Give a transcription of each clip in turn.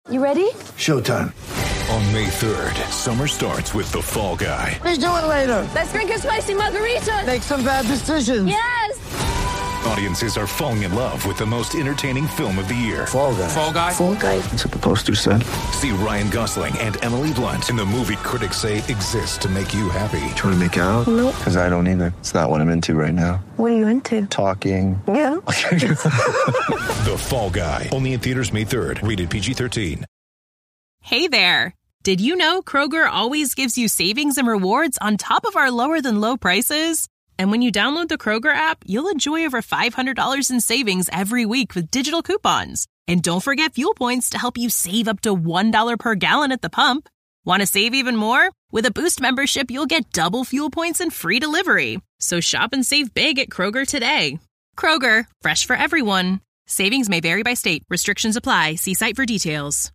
You ready? Showtime. On May 3rd, summer starts with The Fall Guy. Let's do it later. Let's drink a spicy margarita. Make some bad decisions. Yes! Audiences are falling in love with the most entertaining film of the year. Fall Guy. Fall Guy? Fall Guy. That's what the poster said. See Ryan Gosling and Emily Blunt in the movie critics say exists to make you happy. Trying to make it out? Nope. Because I don't either. It's not what I'm into right now. What are you into? Talking. Yeah. The Fall Guy. Only in theaters May 3rd. Rated PG-13. Hey there. Did you know Kroger always gives you savings and rewards on top of our lower than low prices? And when you download the Kroger app, you'll enjoy over $500 in savings every week with digital coupons. And don't forget fuel points to help you save up to $1 per gallon at the pump. Want to save even more? With a Boost membership, you'll get double fuel points and free delivery. So shop and save big at Kroger today. Kroger, fresh for everyone. Savings may vary by state. Restrictions apply. See site for details.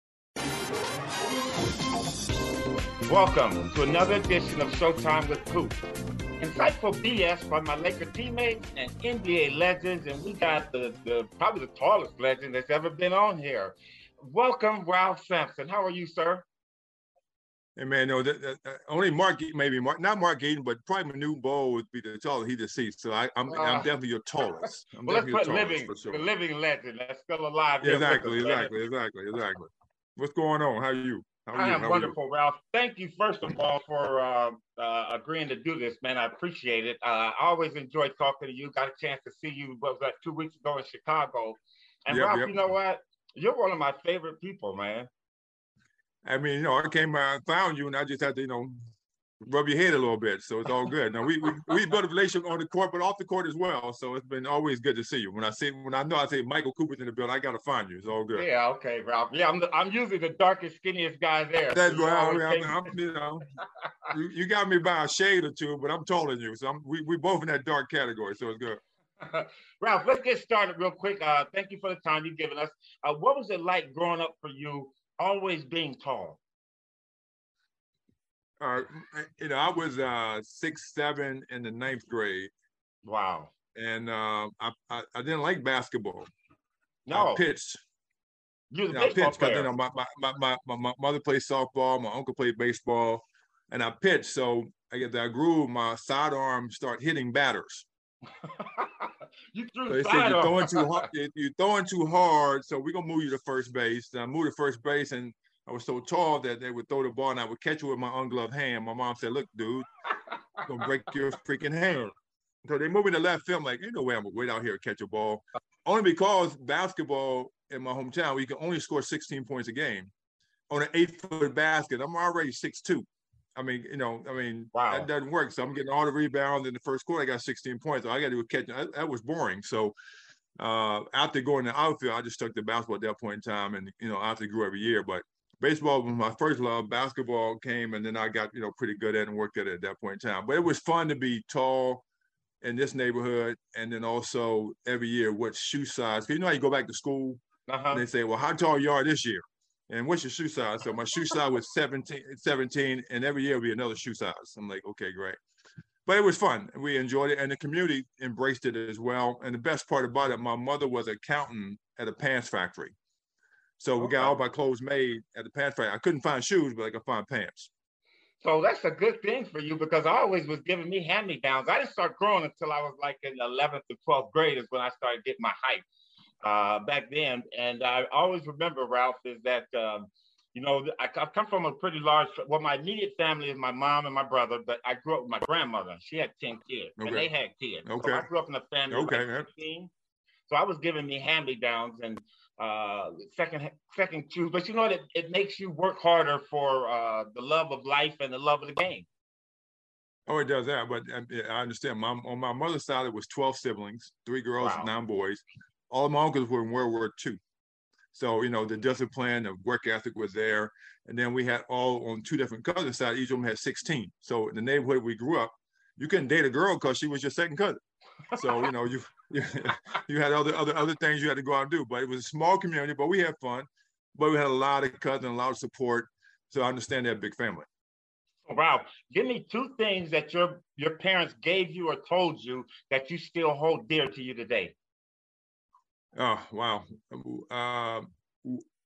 Welcome to another edition of Showtime with Coop. Insightful BS by my Laker teammates and NBA legends, and we got the probably the tallest legend that's ever been on here. Welcome, Ralph Sampson. How are you, sir? Hey man, no, only Mark, not Mark Gaten, but probably Manu Bol would be the tallest he deceased. So I'm definitely your tallest. Well, let's put the living legend that's still alive. Yeah, exactly. What's going on? How are you? I am wonderful, Ralph. Thank you, first of all, for agreeing to do this, man. I appreciate it. I always enjoy talking to you. Got a chance to see you, what was that, 2 weeks ago in Chicago. And Ralph, you know what? You're one of my favorite people, man. I mean, I found you, and I just had to, rub your head a little bit. So it's all good. Now we built a relationship on the court, but off the court as well. So it's been always good to see you. When I say Michael Cooper's in the building, I got to find you. It's all good. Yeah, okay, Ralph. Yeah, I'm usually the darkest, skinniest guy there. That's you got me by a shade or two, but I'm taller than you. So we both in that dark category. So it's good. Ralph, let's get started real quick. Thank you for the time you've given us. What was it like growing up for you, always being tall? I was 6'7" in the 9th grade. Wow. And I didn't like basketball. No. I pitched. You were a baseball player. My mother played softball, my uncle played baseball, and I pitched. So I grew, my sidearm start hitting batters. You threw so they said you're throwing too hard. You're throwing too hard, so we're gonna move you to first base. And I moved to first base, and I was so tall that they would throw the ball, and I would catch it with my ungloved hand. My mom said, "Look, dude, I'm gonna break your freaking hand." So they moved me to left field. I'm like, ain't no way I'm gonna wait out here and catch a ball. Only because basketball in my hometown, we can only score 16 points a game on an 8-foot basket. I'm already 6'2". Wow. That doesn't work. So I'm getting all the rebounds in the first quarter. I got 16 points. So I got to do a catch. That was boring. So after going to outfield, I just stuck to basketball at that point in time. And, after grew every year. But baseball was my first love. Basketball came, and then I got, pretty good at it and worked at it at that point in time. But it was fun to be tall in this neighborhood. And then also every year, what shoe size. Because how you go back to school and they say, well, how tall you are this year? And what's your shoe size? So my shoe size was 17, and every year will be another shoe size. I'm like, okay, great. But it was fun. We enjoyed it, and the community embraced it as well. And the best part about it, my mother was an accountant at a pants factory. So we got all my clothes made at the pants factory. I couldn't find shoes, but I could find pants. So that's a good thing for you, because I always was giving me hand-me-downs. I didn't start growing until I was like in the 11th or 12th grade is when I started getting my height. Back then, and I always remember, Ralph, is that I come from a pretty large. Well, my immediate family is my mom and my brother, but I grew up with my grandmother. She had 10 kids, and they had kids. Okay. So I grew up in a family of 15. So I was giving me hand-me-downs and second choose. But it makes you work harder for the love of life and the love of the game. Oh, it does that, but I understand. On my mother's side, it was 12 siblings, 3 girls, 9 boys. All of my uncles were in World War II. So, the discipline of work ethic was there. And then we had all on 2 different cousins' side, each of them had 16. So in the neighborhood we grew up, you couldn't date a girl because she was your second cousin. So, you had other things you had to go out and do. But it was a small community, but we had fun. But we had a lot of cousins, a lot of support. So I understand that big family. Ralph, give me 2 things that your parents gave you or told you that you still hold dear to you today. Oh, wow.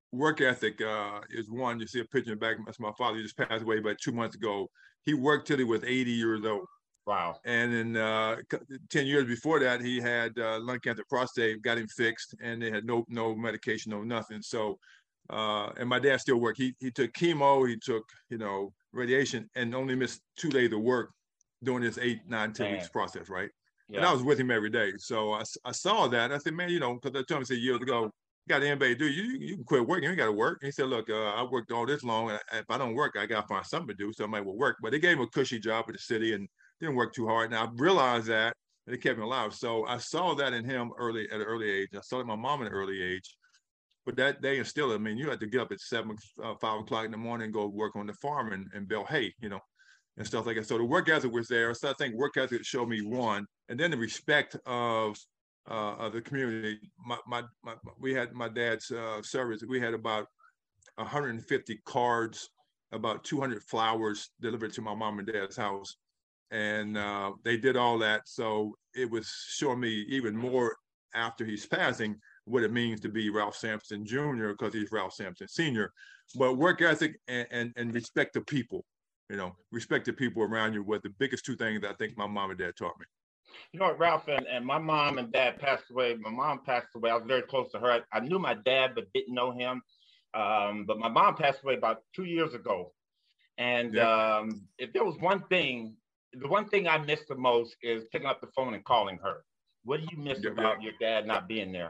work ethic is one. You see a picture in the back. That's my father. He just passed away about 2 months ago. He worked till he was 80 years old. Wow. And then 10 years before that, he had lung cancer, prostate, got him fixed, and they had no medication, no nothing. So, and my dad still worked. He took chemo, he took, radiation, and only missed 2 days of work during this 8, 9, 10 weeks process, right? Yeah. And I was with him every day. So I saw that. I said, man, because I told him, years ago, got anybody to do, you can quit working, you got to work. And he said, look, I worked all this long, and if I don't work, I got to find something to do, so I might well work. But they gave him a cushy job at the city and didn't work too hard. And I realized that, and it kept him alive. So I saw that in him at an early age. I saw it in my mom at an early age. But that they instilled it. I mean, you had to get up at 5 o'clock in the morning and go work on the farm and bale hay, and stuff like that. So the work ethic was there. So I think work ethic showed me one. And then the respect of the community. We had my dad's service. We had about 150 cards, about 200 flowers delivered to my mom and dad's house. And they did all that. So it was showing me even more after he's passing what it means to be Ralph Sampson Jr. because he's Ralph Sampson Sr. But work ethic and respect the people, respect the people around you were the biggest 2 things that I think my mom and dad taught me. You know what, Ralph, and my mom and dad passed away. My mom passed away. I was very close to her. I knew my dad, but didn't know him. But my mom passed away about 2 years ago. And if there was one thing, the one thing I miss the most is picking up the phone and calling her. What do you miss about your dad not being there?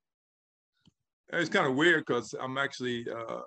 It's kind of weird because I'm actually,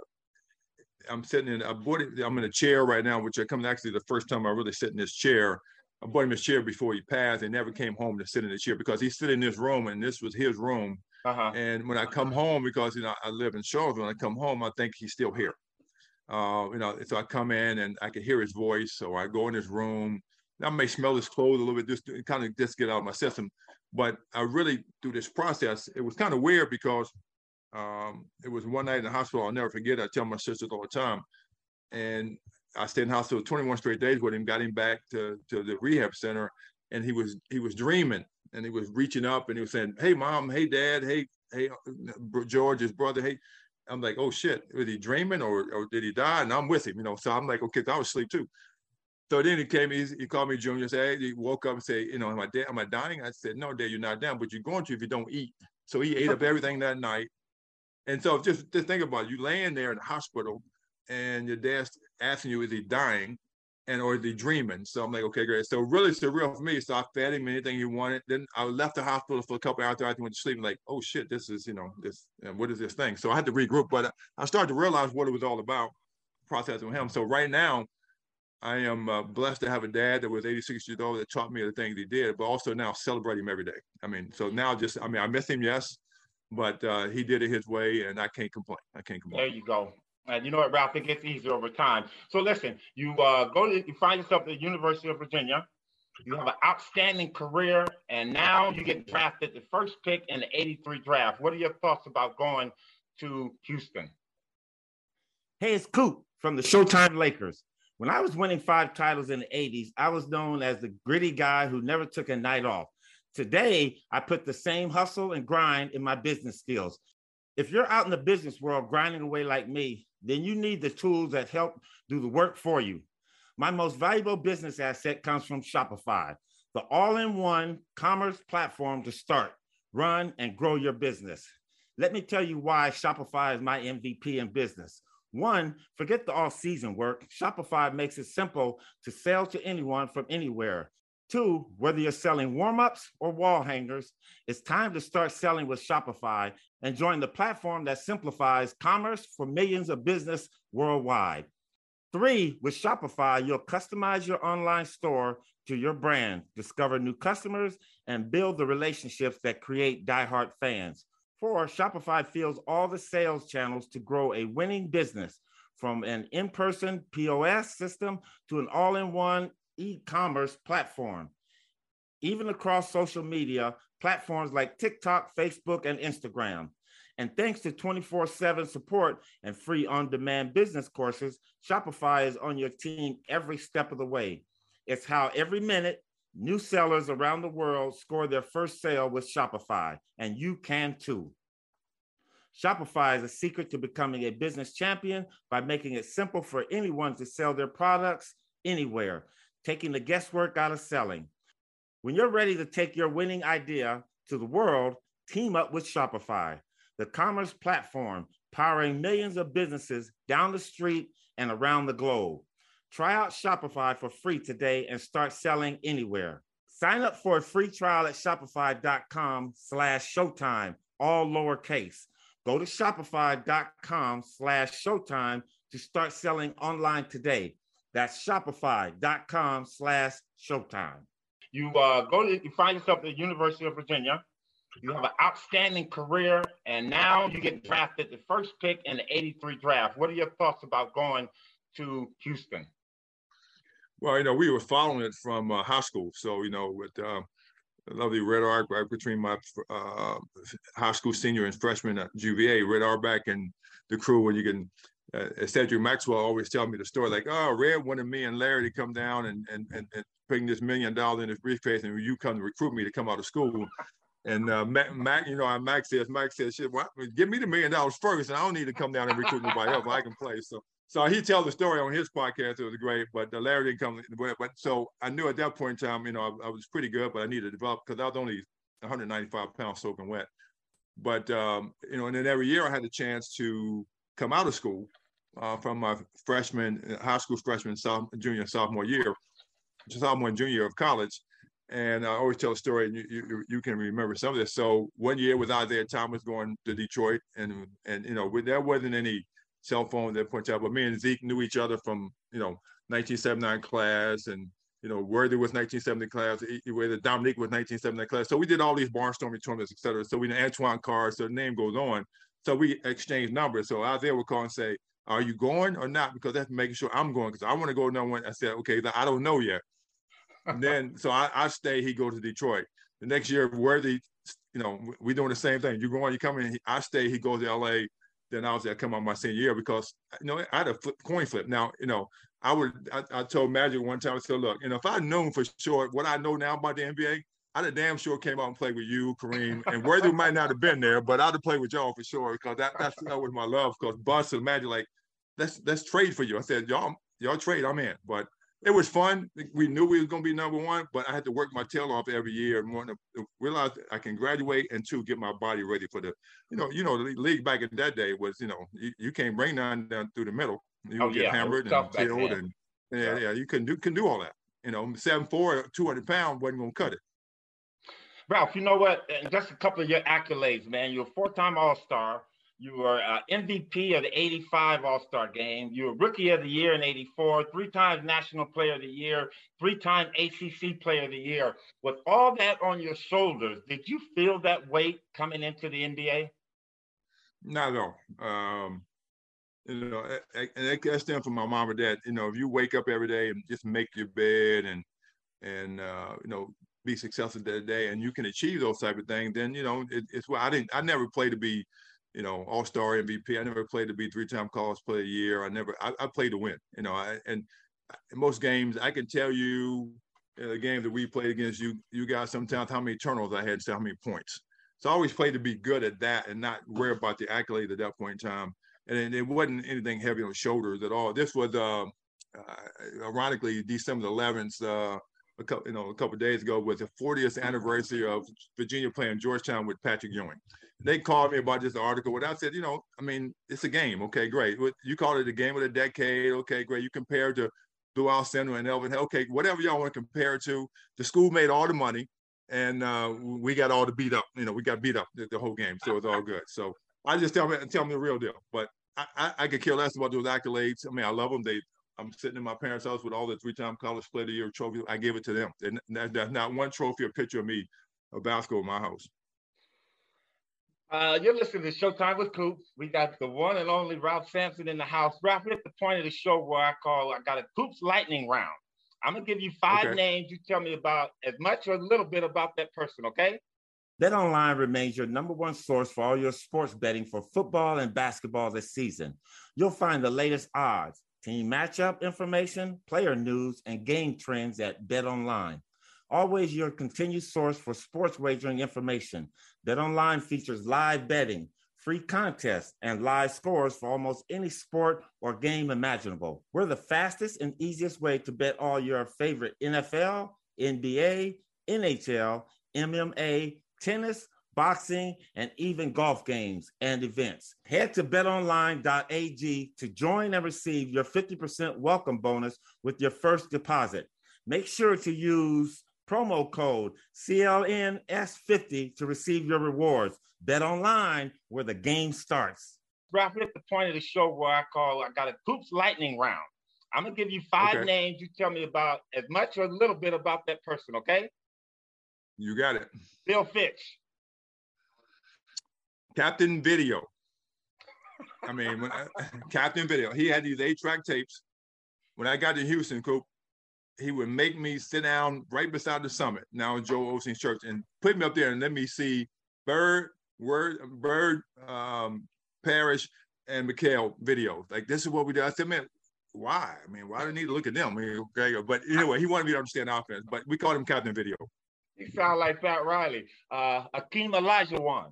I'm sitting in, I'm in a chair right now, which I come actually the first time I really sit in this chair. I bought him his chair before he passed and never came home to sit in the chair because he sit in this room and this was his room. And when I come home, because, I live in Charlottesville, when I come home, I think he's still here. So I come in and I can hear his voice. So I go in his room. I may smell his clothes a little bit, just to kind of just get out of my system. But I really, through this process, it was kind of weird because it was one night in the hospital. I'll never forget. I tell my sisters all the time. And I stayed in the hospital 21 straight days with him, got him back to the rehab center. And he was dreaming and he was reaching up and he was saying, hey, Mom, hey, Dad, hey, George, his brother, hey. I'm like, oh, shit, was he dreaming or did he die? And I'm with him, So I'm like, okay, I was asleep too. So then he called me Junior, said, hey, he woke up and said, am I dying? I said, no, Dad, you're not dying, but you're going to if you don't eat. So he ate up everything that night. And so just think about it. You laying there in the hospital and your dad's asking you, is he dying? Or is he dreaming? So I'm like, okay, great. So really surreal for me. So I fed him anything he wanted. Then I left the hospital for a couple hours after I went to sleep. I'm like, oh shit, this is, what is this thing? So I had to regroup, but I started to realize what it was all about, processing with him. So right now, I am blessed to have a dad that was 86 years old that taught me the things he did, but also now celebrate him every day. So now I miss him, yes, but he did it his way and I can't complain. There you go. And you know what, Ralph, it gets easier over time. So listen, you you find yourself at the University of Virginia. You have an outstanding career, and now you get drafted the first pick in the 83 draft. What are your thoughts about going to Houston? Hey, it's Coop from the Showtime Lakers. When I was winning 5 titles in the 80s, I was known as the gritty guy who never took a night off. Today, I put the same hustle and grind in my business skills. If you're out in the business world grinding away like me, then you need the tools that help do the work for you. My most valuable business asset comes from Shopify, the all-in-one commerce platform to start, run, and grow your business. Let me tell you why Shopify is my MVP in business. 1, forget the all-season work. Shopify makes it simple to sell to anyone from anywhere. 2, whether you're selling warm-ups or wall hangers, it's time to start selling with Shopify and join the platform that simplifies commerce for millions of business worldwide. 3, with Shopify, you'll customize your online store to your brand, discover new customers, and build the relationships that create diehard fans. 4, Shopify fills all the sales channels to grow a winning business, from an in-person POS system to an all-in-one e-commerce platform. Even across social media, platforms like TikTok, Facebook, and Instagram. And thanks to 24/7 support and free on-demand business courses, Shopify is on your team every step of the way. It's how every minute, new sellers around the world score their first sale with Shopify, and you can too. Shopify is a secret to becoming a business champion by making it simple for anyone to sell their products anywhere, taking the guesswork out of selling. When you're ready to take your winning idea to the world, team up with Shopify, the commerce platform powering millions of businesses down the street and around the globe. Try out Shopify for free today and start selling anywhere. Sign up for a free trial at shopify.com/showtime, all lowercase. Go to shopify.com/showtime to start selling online today. That's shopify.com/showtime. You find yourself at the University of Virginia. You have an outstanding career, and now you get drafted the first pick in the 83 draft. What are your thoughts about going to Houston? Well, we were following it from high school. So, with the lovely Red Arc right between my high school senior and freshman at UVA, Red Auerbach and the crew, where you can, Cedric Maxwell always tell me the story, like, oh, Red wanted me and Larry to come down and bring this $1 million in his briefcase, and you come to recruit me to come out of school. And Mac says, shit, well, give me the $1 million first, and I don't need to come down and recruit nobody else. I can play. So he tells the story on his podcast. It was great, but Larry didn't come. But so I knew at that point in time, I was pretty good, but I needed to develop because I was only 195 pounds soaking wet. But and then every year I had the chance to come out of school from my high school freshman, junior, and sophomore year, sophomore and junior year of college. And I always tell a story, and you can remember some of this. So one year with Isaiah Thomas going to Detroit, and there wasn't any cell phone at that point in time, but me and Zeke knew each other from 1979 class, and Worthy was 1970 class, Dominique was 1979 class. So we did all these barnstorming tournaments, et cetera. So we know Antoine Carr, so the name goes on. So we exchanged numbers. So Isaiah would call and say, "Are you going or not?" Because that's making sure I'm going, because I want to go number one. I said, "Okay, I don't know yet." And then, so I stay, he goes to Detroit. The next year, Worthy, we doing the same thing. You going, you coming, I stay, he goes to LA. Then I come on my senior year because, I had a coin flip. Now, I told Magic one time, I said, look, if I'd known for sure what I know now about the NBA, I'd have damn sure came out and played with you, Kareem, and Worthy might not have been there, but I'd have played with y'all for sure, because that was my love, because Bus and Magic, like, let's trade for you. I said, y'all trade, I'm in. But it was fun. We knew we was going to be number one, but I had to work my tail off every year and want to realize I can graduate, and two, get my body ready for the, the league back in that day was, you can't bring none down through the middle. You would get hammered and killed, and you couldn't do all that. 7'4", 200 pounds wasn't going to cut it. Ralph, you know what? Just a couple of your accolades, man. You're a 4-time All-Star. You were MVP of the 85 All-Star Game. You were Rookie of the Year in 84, 3 times National Player of the Year, 3-time ACC Player of the Year. With all that on your shoulders, did you feel that weight coming into the NBA? Not at all. And that stems from my mom and dad. If you wake up every day and just make your bed and be successful that day, and you can achieve those type of things, then it's why I never played to be All-Star MVP. I never played to be 3-time College Player of the Year. I played to win. And in most games, I can tell you the game that we played against you guys sometimes how many turnovers I had instead of how many points. So I always played to be good at that and not worry about the accolade at that point in time. And it wasn't anything heavy on the shoulders at all. This was, ironically, December 11th, a couple of days ago, was the 40th anniversary of Virginia playing Georgetown with Patrick Ewing. They called me about this article, and I said, it's a game. Okay, great. You call it a game of the decade. Okay, great. You compare it to Blue Al Center and Elvin. Okay, whatever y'all want to compare it to. The school made all the money, and we got all the beat up. We got beat up the whole game, so it's all good. So I just tell me the real deal. But I could care less about those accolades. I love them. I'm sitting in my parents' house with all the 3-time College Player of the Year trophies. I gave it to them. And there's not one trophy or picture of me of basketball in my house. You're listening to Showtime with Coops. We got the one and only Ralph Sampson in the house. Ralph, we're at the point of the show where I got a Coops lightning round. I'm going to give you 5 names. You tell me about as much or a little bit about that person, okay? BetOnline remains your number one source for all your sports betting for football and basketball this season. You'll find the latest odds, team matchup information, player news, and game trends at BetOnline. Always your continued source for sports wagering information. BetOnline features live betting, free contests, and live scores for almost any sport or game imaginable. We're the fastest and easiest way to bet all your favorite NFL, NBA, NHL, MMA, tennis, boxing, and even golf games and events. Head to betonline.ag to join and receive your 50% welcome bonus with your first deposit. Make sure to use promo code CLNS50 to receive your rewards. Bet online, where the game starts. Ralph, at the point of the show where I got a Hoops Lightning round. I'm going to give you five names. You tell me about as much or a little bit about that person, okay? You got it. Bill Fitch. Captain Video. I mean, Captain Video. He had these 8-track tapes. When I got to Houston, Coop, he would make me sit down right beside the summit, now in Joel Osteen's church, and put me up there and let me see Bird, Parrish, and McHale videos. Like, this is what we do. I said, man, why? I mean, why do I need to look at them? I mean, okay. But anyway, he wanted me to understand offense, but we called him Captain Video. You sound like Pat Riley. Akeem Olajuwon.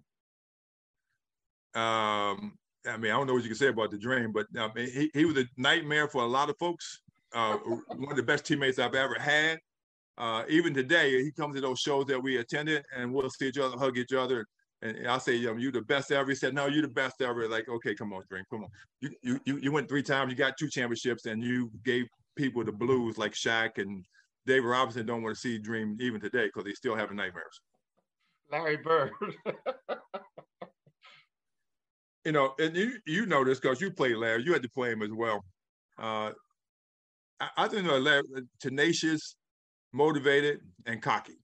I mean, I don't know what you can say about the Dream, but he was a nightmare for a lot of folks. One of the best teammates I've ever had. Even today, he comes to those shows that we attended, and we'll see each other, hug each other, and I'll say, "You the best ever." He said, "No, you the best ever." Like, okay, come on, Dream, come on. You went 3 times, you got 2 championships, and you gave people the blues like Shaq and David Robinson. Don't want to see Dream even today because they still having nightmares. Larry Bird. You know, and you know this because you played Larry. You had to play him as well. I think Larry, tenacious, motivated, and cocky.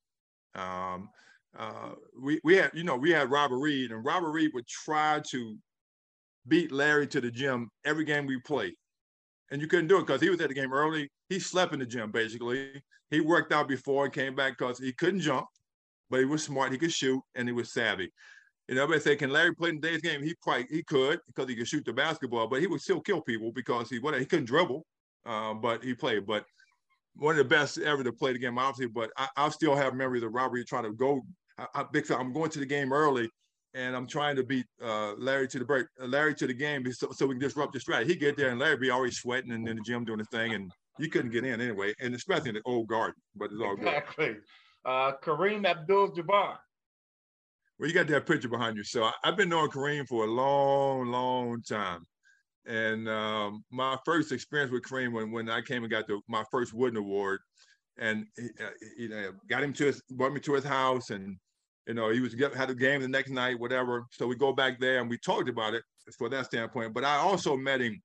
We had Robert Reed, and Robert Reed would try to beat Larry to the gym every game we played. And you couldn't do it because he was at the game early. He slept in the gym, basically. He worked out before and came back because he couldn't jump, but he was smart, he could shoot, and he was savvy. You know, everybody say, can Larry play in today's game? He could because he could shoot the basketball, but he would still kill people because he couldn't dribble, but he played. But one of the best ever to play the game, obviously, but I'll still have memories of Robert trying to go. I'm going to the game early, and I'm trying to beat Larry to the game so we can disrupt the strategy. He'd get there, and Larry be always sweating and in the gym doing his thing, and you couldn't get in anyway, and especially in the old garden, but it's all good. Exactly. Kareem Abdul-Jabbar. Well, you got that picture behind you. So I've been knowing Kareem for a long, long time. And my first experience with Kareem when I came and got my first Wooden Award, and he brought me to his house, and you know he had a game the next night, whatever. So we go back there and we talked about it for that standpoint. But I also met him,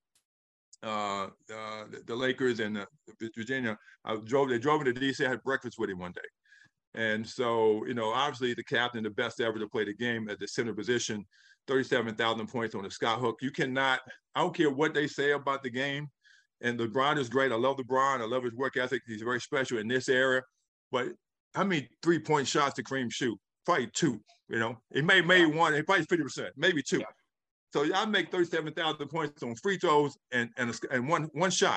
the Lakers and Virginia. They drove me to DC. I had breakfast with him one day. And so, you know, obviously the captain, the best ever to play the game at the center position, 37,000 points on the Scott Hook. You cannot, I don't care what they say about the game. And LeBron is great. I love LeBron. I love his work ethic. He's very special in this area. But how many 3-point shots did Kareem shoot? Probably 2, you know. He made one. He probably 50%, maybe 2. Yeah. So I make 37,000 points on free throws and one shot.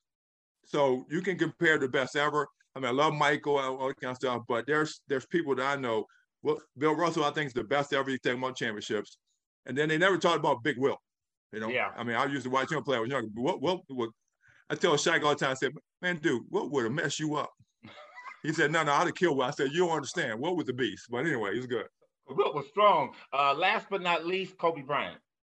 So you can compare the best ever. I mean, I love Michael, all that kind of stuff, but there's people that I know. Well, Bill Russell, I think, is the best ever. He's taken about championships. And then they never talked about Big Will. You know, yeah. I mean, I used to watch him play. I was younger. What I tell Shaq all the time, I said, man, dude, what would have messed you up? He said, no, I'd have killed Will. I said, you don't understand. What was the beast? But anyway, he's good. Will was strong. Last but not least, Kobe Bryant.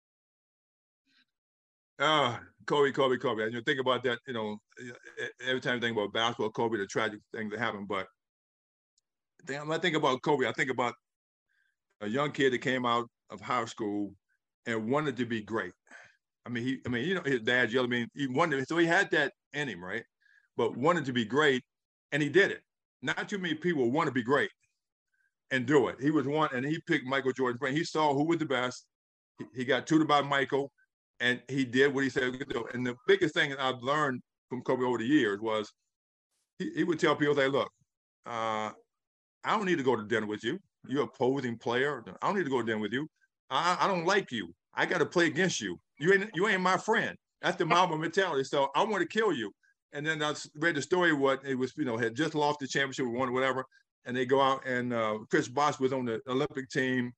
Kobe. And you think about that, you know, every time you think about basketball, Kobe, the tragic things that happen. But when I think about Kobe, I think about a young kid that came out of high school and wanted to be great. I mean, you know, his dad yelled at me. He wanted, so he had that in him, right? But wanted to be great, and he did it. Not too many people want to be great and do it. He was one, and he picked Michael Jordan's brain. He saw who was the best. He got tutored by Michael. And he did what he said he could do. And the biggest thing I've learned from Kobe over the years was he would tell people, "Hey, look, I don't need to go to dinner with you. You're an opposing player. I don't need to go to dinner with you. I don't like you. I got to play against you. You ain't my friend." That's the Mamba mentality. So I want to kill you. And then I read the story what it was, you know, had just lost the championship, won whatever. And they go out and Chris Bosh was on the Olympic team.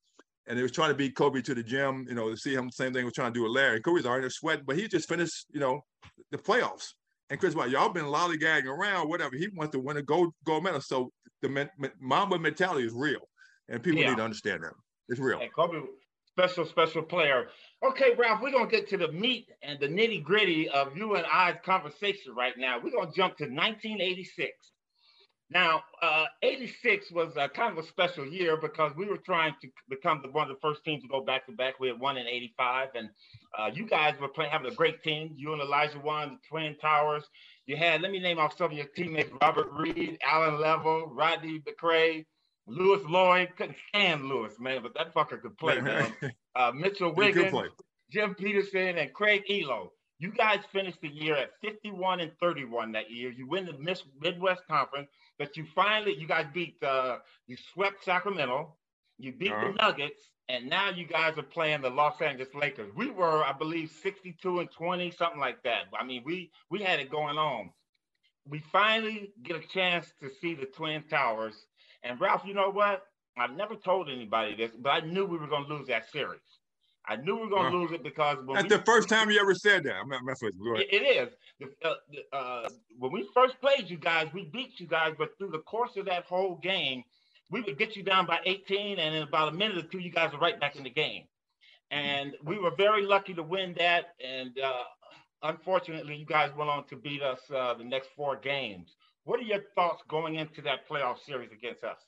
and they was trying to beat Kobe to the gym, to see him. Same thing was trying to do with Larry. And Kobe's already sweating, but he just finished, the playoffs. And Chris, y'all been lollygagging around, whatever. He wants to win a gold medal. So the Mamba mentality is real, and people need to understand that. It's real. And Kobe, special player. Okay, Ralph, we're going to get to the meat and the nitty gritty of you and I's conversation right now. We're going to jump to 1986. Now, 86 was kind of a special year because we were trying to become one of the first teams to go back-to-back. We had won in 85, and you guys were having a great team. You and Elijah won the Twin Towers. You had, let me name off some of your teammates, Robert Reed, Alan Level, Rodney McCray, Lewis Lloyd. Couldn't stand Lewis, man, but that fucker could play, man. Mitchell Wiggins, Jim Peterson, and Craig Elo. You guys finished the year at 51-31 that year. You win the Midwest Conference, but you guys beat, you swept Sacramento, you beat the Nuggets, and now you guys are playing the Los Angeles Lakers. We were, I believe, 62-20, something like that. I mean, we had it going on. We finally get a chance to see the Twin Towers. And Ralph, you know what? I've never told anybody this, but I knew we were going to lose that series. I knew we were going to lose it because that's the first time you ever said that. I'm not messing with you. It is. When we first played you guys, we beat you guys, but through the course of that whole game, we would get you down by 18, and in about a minute or two, you guys are right back in the game. And we were very lucky to win that. And unfortunately, you guys went on to beat us the next 4 games. What are your thoughts going into that playoff series against us?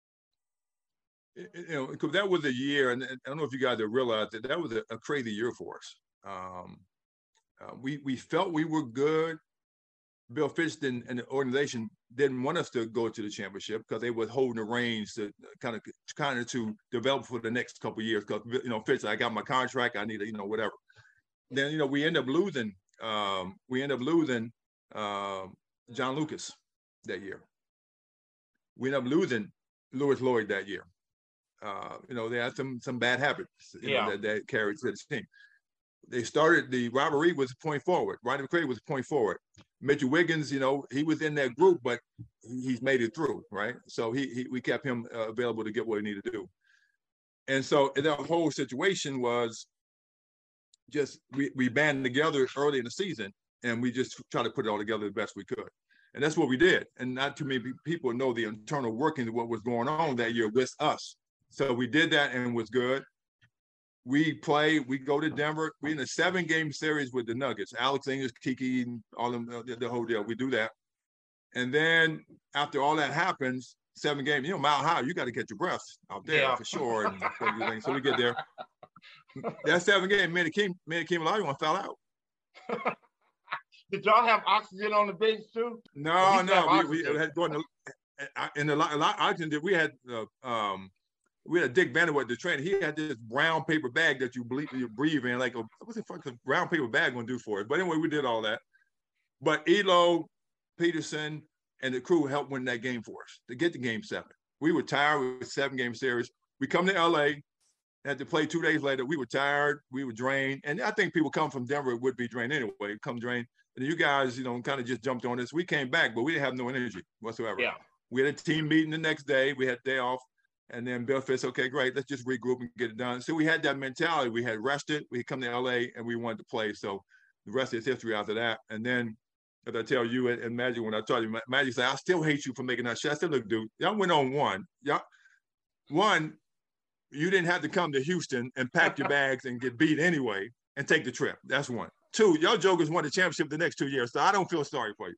Because that was a year, and I don't know if you guys have realized that was a crazy year for us. We felt we were good. Bill Fitch and the organization didn't want us to go to the championship because they were holding the reins to kind of to develop for the next couple of years. Because Fitch, I got my contract, I need to, whatever. Then we end up losing. John Lucas that year. We end up losing Lewis Lloyd that year. They had some bad habits that carried to the team. They started Robert Reed was a point forward. Rodney McCray was a point forward. Mitchell Wiggins, he was in that group, but he's made it through, right? So we kept him available to get what he needed to do. And so the whole situation was just we banded together early in the season, and we just tried to put it all together the best we could. And that's what we did. And not too many people know the internal workings of what was going on that year with us. So we did that and it was good. We go to Denver. We're in a 7-game series with the Nuggets. Alex English, Kiki, and all them, the whole deal. We do that. And then after all that happens, 7 games, Mile High, you got to get your breath out there for sure. And so we get there. That 7 game, me and Akeem Olajuwon fell out. Did y'all have oxygen on the bench too? No. We had going to in the oxygen. We had Dick Vanderwood, the trainer. He had this brown paper bag that you breathe in. Like, what's the fuck a brown paper bag gonna do for it? But anyway, we did all that. But Elo, Peterson, and the crew helped win that game for us to get to Game 7. We were tired with a 7-game series. We come to LA, had to play 2 days later. We were tired, we were drained, and I think people come from Denver would be drained anyway. Come drained, and you guys, kind of just jumped on this. We came back, but we didn't have no energy whatsoever. Yeah. We had a team meeting the next day. We had a day off. And then Bill Fitch, okay, great, let's just regroup and get it done. So we had that mentality. We had rested. We had come to LA and we wanted to play. So the rest is history after that. And then, as I tell you and Magic, when I told you, Magic said, I still hate you for making that shot. I said, look, dude, y'all went on one. One, you didn't have to come to Houston and pack your bags and get beat anyway and take the trip. That's one. 2, y'all jokers won the championship the next 2 years. So I don't feel sorry for you.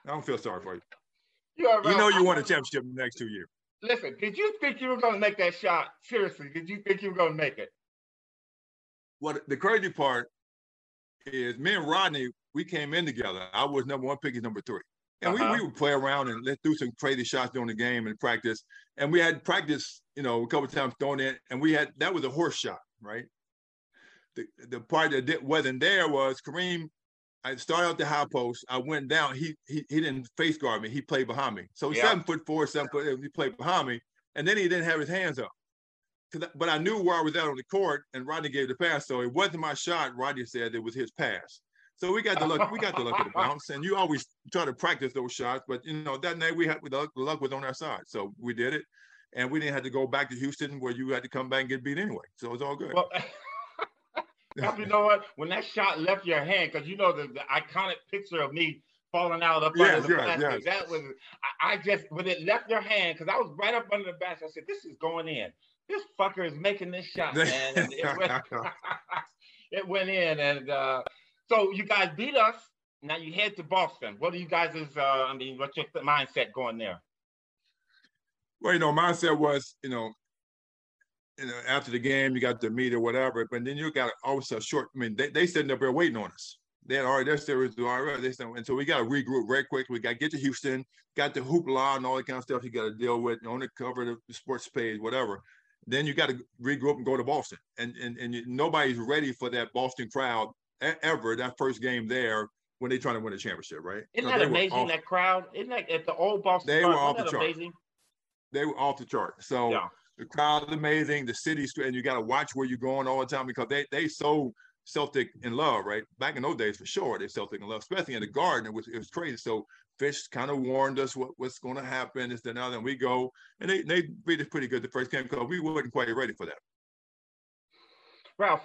You won the championship the next 2 years. Listen, did you think you were going to make that shot? Seriously, did you think you were going to make it? Well, the crazy part is me and Rodney, we came in together. I was number 1 pick, he's number 3. And we would play around and let's do some crazy shots during the game and practice. And we had practice, a couple of times throwing it. And that was a horse shot, right? The part that wasn't there was Kareem. I started out the high post. I went down. He didn't face guard me. He played behind me. So 7'4", 7 foot. He played behind me, and then he didn't have his hands up. But I knew where I was at on the court, and Rodney gave the pass. So it wasn't my shot. Rodney said it was his pass. So we got the luck. We got the luck of the bounce, and you always try to practice those shots. But that night the luck was on our side. So we did it, and we didn't have to go back to Houston where you had to come back and get beat anyway. So it's all good. Well, you know what? When that shot left your hand, because you know the iconic picture of me falling out up under the basket. That was I just when it left your hand, because I was right up under the basket. I said, "This is going in. This fucker is making this shot, man." And it went in, and so you guys beat us. Now you head to Boston. What are you guys' what's your mindset going there? Well, mindset was, after the game, you got the meet or whatever, but then you got also short. I mean, they sitting up there waiting on us. They had already their series already. And so we got to regroup very quick. We got to get to Houston, got the hoopla and all that kind of stuff you got to deal with on the cover of the sports page, whatever. Then you got to regroup and go to Boston. And nobody's ready for that Boston crowd ever, that first game there when they're trying to win a championship, right? Isn't that amazing, that crowd? Isn't that at the old Boston? They were off the chart. They were off the chart. So the crowd is amazing. The city's, and you got to watch where you're going all the time because they so Celtic in love, right? Back in those days, for sure, they Celtic in love, especially in the Garden. It was crazy. So Fish kind of warned us what's going to happen. This, then, now, then we go, and they beat us pretty good the first game because we weren't quite ready for that. Ralph,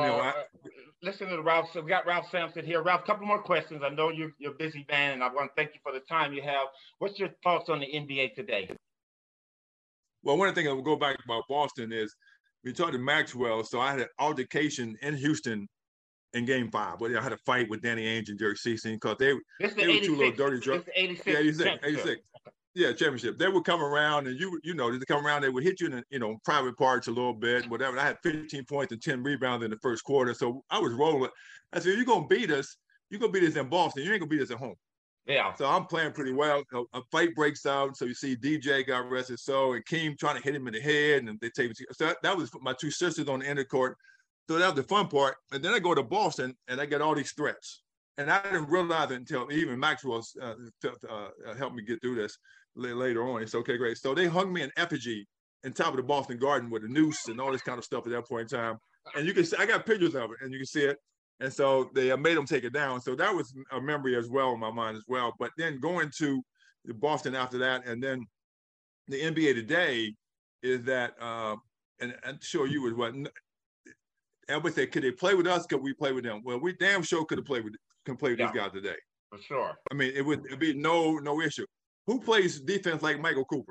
listen to Ralph. So we got Ralph Sampson here. Ralph, a couple more questions. I know you're a busy man, and I want to thank you for the time you have. What's your thoughts on the NBA today? Well, one of the things I will go back about Boston is we talked to Maxwell. So I had an altercation in Houston in Game 5. But I had a fight with Danny Ainge and Jerry Season because they were two little dirty drunk. It's 86. Yeah, 86. Yeah, championship. They would come around, and they come around. They would hit you in private parts a little bit, whatever. And I had 15 points and 10 rebounds in the first quarter, so I was rolling. I said, "You're gonna beat us. You're gonna beat us in Boston. You ain't gonna beat us at home." Yeah. So I'm playing pretty well. A fight breaks out. So you see DJ got arrested. So and Keem trying to hit him in the head, and they take. So that was my two sisters on the end of the court. So that was the fun part. And then I go to Boston, and I get all these threats. And I didn't realize it until even Maxwell helped me get through this later on. It's okay, great. So they hung me an effigy on top of the Boston Garden with a noose and all this kind of stuff at that point in time. And you can see, I got pictures of it, and you can see it. And so they made them take it down. So that was a memory as well in my mind as well. But then going to Boston after that, and then the NBA today is that, and I'm sure you would, what everybody said, could they play with us? Could we play with them? Well, we damn sure could play with these guys today. For sure. I mean, it'd be no issue. Who plays defense like Michael Cooper?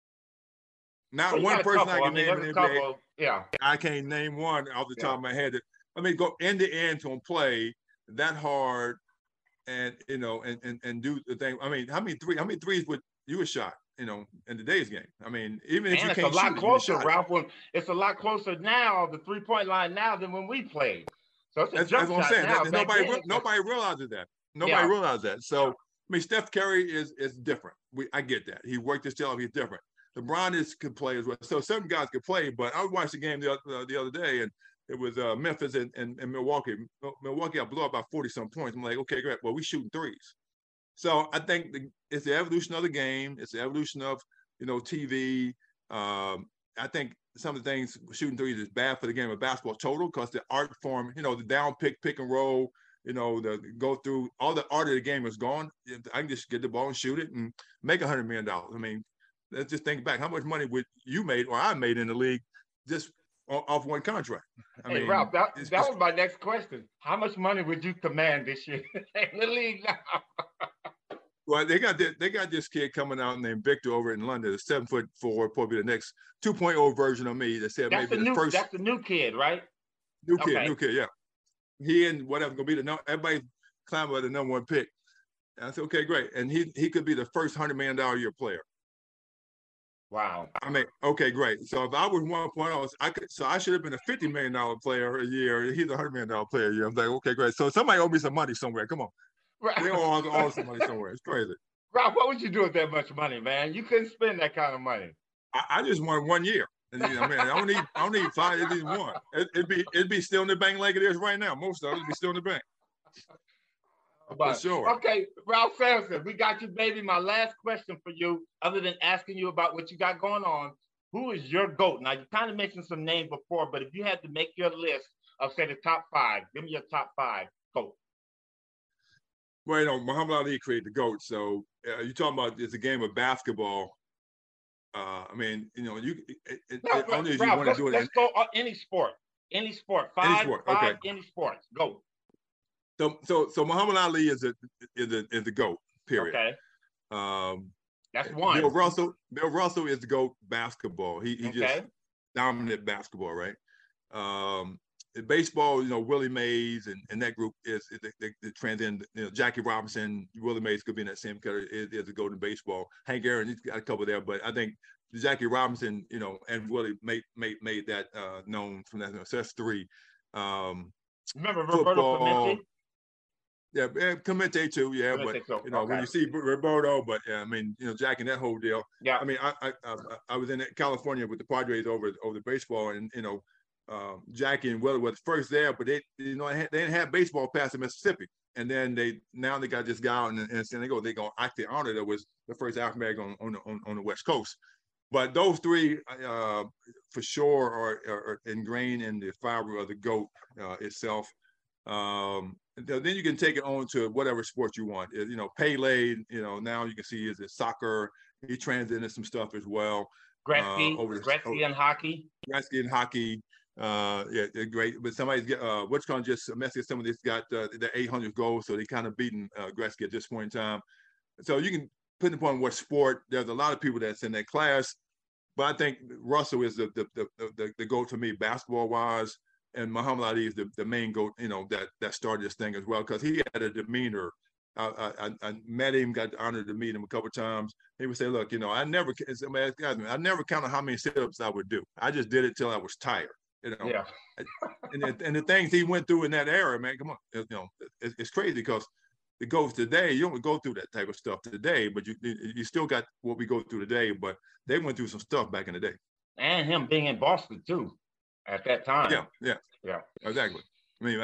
Not one person I can name in the NBA. Yeah. I can't name one off the top of my head. Go end to end to play that hard and and do the thing. I mean, how many threes would you have shot, in today's game? I mean, even if you can't shoot, it's a lot closer, Ralph. It's a lot closer now, the 3-point line now, than when we played. So it's a jump shot now. Nobody realizes that. Nobody realizes that. So, I mean, Steph Curry is different. I get that. He worked his tail off. He's different. LeBron could play as well. So some guys could play, but I watched the game the other day, and it was Memphis and Milwaukee. Milwaukee, I blew up by 40-some points. I'm like, okay, great. Well, we shooting threes. So I think it's the evolution of the game. It's the evolution of, TV. I think some of the things shooting threes is bad for the game of basketball total because the art form, the down pick and roll, the go through, all the art of the game is gone. I can just get the ball and shoot it and make $100 million. I mean, let's just think back. How much money would you made or I made in the league just off one contract? I mean, Ralph, that was my next question. How much money would you command this year in the league now? Well, they got this kid coming out named Victor over in London, a 7'4", probably the next 2.0 version of me. That said that's maybe the first. That's the new kid, right? New kid, yeah. He and whatever gonna be everybody climbing by the number one pick. And I said, okay, great, and he could be the first $100 million a year player. Wow. I mean, okay, great. So if I was 1.0, I should have been a $50 million player a year. He's a $100 million player a year. I'm like, okay, great. So somebody owe me some money somewhere. Come on. Right. They owe some money somewhere. It's crazy. Ralph, what would you do with that much money, man? You couldn't spend that kind of money. I just want 1 year. I don't need 5. It needs 1. It'd be still in the bank like it is right now. Most of it would be still in the bank. For sure. Okay, Ralph Sampson, we got you, baby. My last question for you, other than asking you about what you got going on, who is your GOAT? Now, you kind of mentioned some names before, but if you had to make your list of, say, the top 5, give me your top 5 GOAT. Well, Muhammad Ali created the GOAT. So you're talking about it's a game of basketball. I mean, you know, Only if you want to do it. Let's go any sport. Any sport. Five, okay. Any sports. Go. So Muhammad Ali is the GOAT. Period. Okay. That's one. Bill Russell is the GOAT basketball. He just dominant basketball, right? Baseball, you know, Willie Mays and that group is the transcend. You know, Jackie Robinson, Willie Mays could be in that same category. Is the GOAT in baseball. Hank Aaron, he's got a couple there, but I think Jackie Robinson, you know, and Willie made that known from that. So that's three. Remember Roberto Clemente? Yeah, Clemente too. Yeah, Clemente but you know when you see Roberto, but I mean, you know, Jack and that whole deal. Yeah. I mean, I was in California with the Padres over the baseball, and you know, Jackie and Willie were first there, but they they didn't have baseball past the Mississippi, and then they got this guy out in San Diego. They're gonna actually honor that was the first African American on the West Coast. But those three, for sure, are ingrained in the fiber of the GOAT itself. Then you can take it on to whatever sport you want. You know, Pele, you know, now you can see is it soccer. He transcended some stuff as well. Gretzky and hockey. Gretzky and hockey. Yeah, they're great. But somebody's what's going to just messing some of this got the 800 goals, so they kind of beating Gretzky at this point in time. So you can put upon what sport. There's a lot of people that's in that class, but I think Russell is the GOAT to me basketball wise. And Muhammad Ali is the main GOAT, you know, that started this thing as well, because he had a demeanor. I met him, got the honor to meet him a couple of times. He would say, look, you know, I never counted how many sit-ups I would do. I just did it till I was tired, you know. Yeah. and the things he went through in that era, man, come on, you know, it's crazy because it goes today. You don't go through that type of stuff today, but you still got what we go through today. But they went through some stuff back in the day. And him being in Boston too. At that time, yeah, exactly. I mean,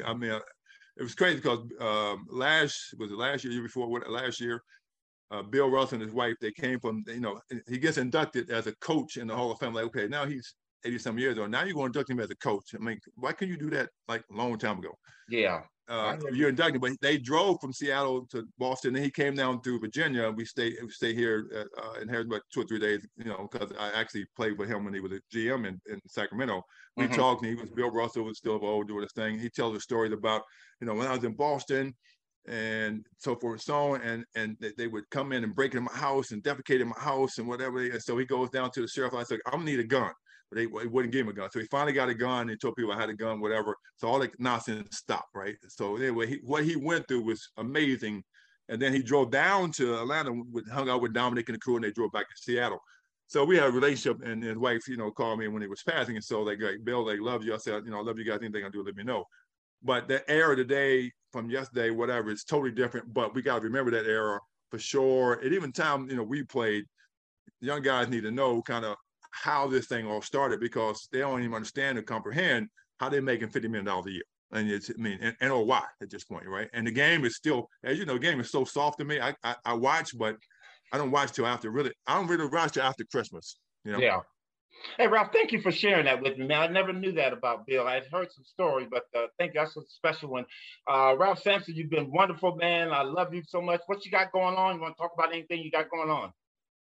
it was crazy because last year before last year, Bill Russell and his wife, they came from, you know, he gets inducted as a coach in the Hall of Fame. Like, okay, now he's 80-some years old. Now you're going to induct him as a coach. I mean, why couldn't you do that like a long time ago? Yeah. You're inducted, but they drove from Seattle to Boston, and he came down through Virginia. We stay here in Harrisburg 2 or 3 days, you know, because I actually played with him when he was a GM in Sacramento. We talked, and he was Bill Russell was still old doing his thing. He tells the stories about, you know, when I was in Boston and so forth and so on, and they would come in and break into my house and defecate in my house and whatever. And so he goes down to the sheriff. I said, I'm gonna need a gun. But they wouldn't give him a gun. So he finally got a gun. He told people I had a gun, whatever. So all that nonsense stopped, right? So anyway, what he went through was amazing. And then he drove down to Atlanta, hung out with Dominic and the crew, and they drove back to Seattle. So we had a relationship, and his wife, you know, called me when he was passing. And so like Bill, they love you. I said, you know, I love you guys. Anything I do, let me know. But the era today, from yesterday, whatever, it's totally different. But we got to remember that era for sure. And even time, you know, we played, young guys need to know kind of how this thing all started, because they don't even understand or comprehend how they're making $50 million a year. And it's, I mean, and or why at this point, right? And the game is still, as you know, the game is so soft to me. I watch, but I don't watch till after I don't really watch till after Christmas, you know? Yeah. Hey, Ralph, thank you for sharing that with me, man. I never knew that about Bill. I'd heard some stories, but thank you. That's a special one. Ralph Sampson, you've been wonderful, man. I love you so much. What you got going on? You want to talk about anything you got going on?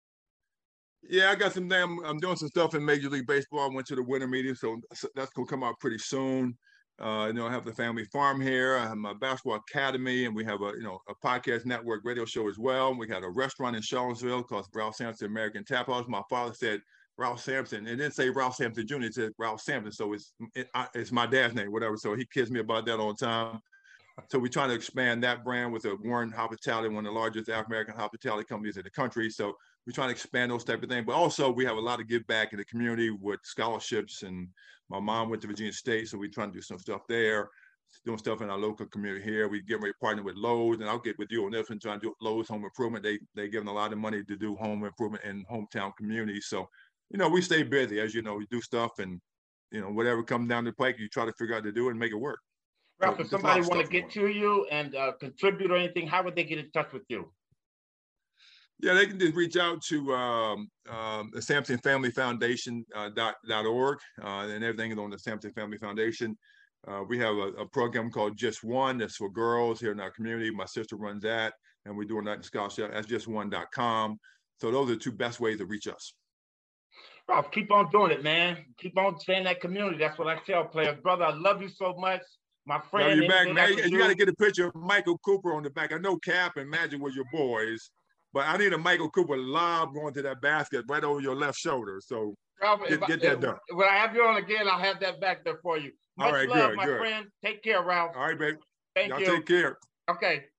Yeah, I got I'm doing some stuff in Major League Baseball. I went to the winter meeting, so that's gonna come out pretty soon. You know, I have the family farm here. I have my basketball academy, and we have a podcast network radio show as well. We got a restaurant in Charlottesville called Ralph Sampson American Tap House. My father said Ralph Sampson, and didn't say Ralph Sampson Jr. It said Ralph Sampson, so it's my dad's name, whatever. So he kids me about that all the time. So we're trying to expand that brand with Warren Hospitality, one of the largest African American hospitality companies in the country. So we're trying to expand those type of things. But also we have a lot to give back in the community with scholarships. And my mom went to Virginia State, so we're trying to do some stuff there, doing stuff in our local community here. We get ready to partner with Lowe's, and I'll get with you on this one, trying to do Lowe's home improvement. They giving a lot of money to do home improvement in hometown communities. So, you know, we stay busy. As you know, we do stuff, and, you know, whatever comes down the pike, you try to figure out to do it and make it work. Ralph, if somebody want to get to you and contribute or anything, how would they get in touch with you? Yeah, they can just reach out to the Sampson Family Foundation .org, and everything is on the Sampson Family Foundation. We have a program called Just One that's for girls here in our community. My sister runs that, and we're doing that in scholarship. That's justone.com. So those are the two best ways to reach us. Ralph, keep on doing it, man. Keep on staying in that community. That's what I tell players. Brother, I love you so much. My friend. Love you back, man. You got to get a picture of Michael Cooper on the back. I know Cap and Magic were your boys, but I need a Michael Cooper lob going to that basket right over your left shoulder. So Ralph, get that done. When I have you on again, I'll have that back there for you. Much all right, love, good, my good. friend. Take care, Ralph. All right, babe. Thank Y'all you. take care. Okay.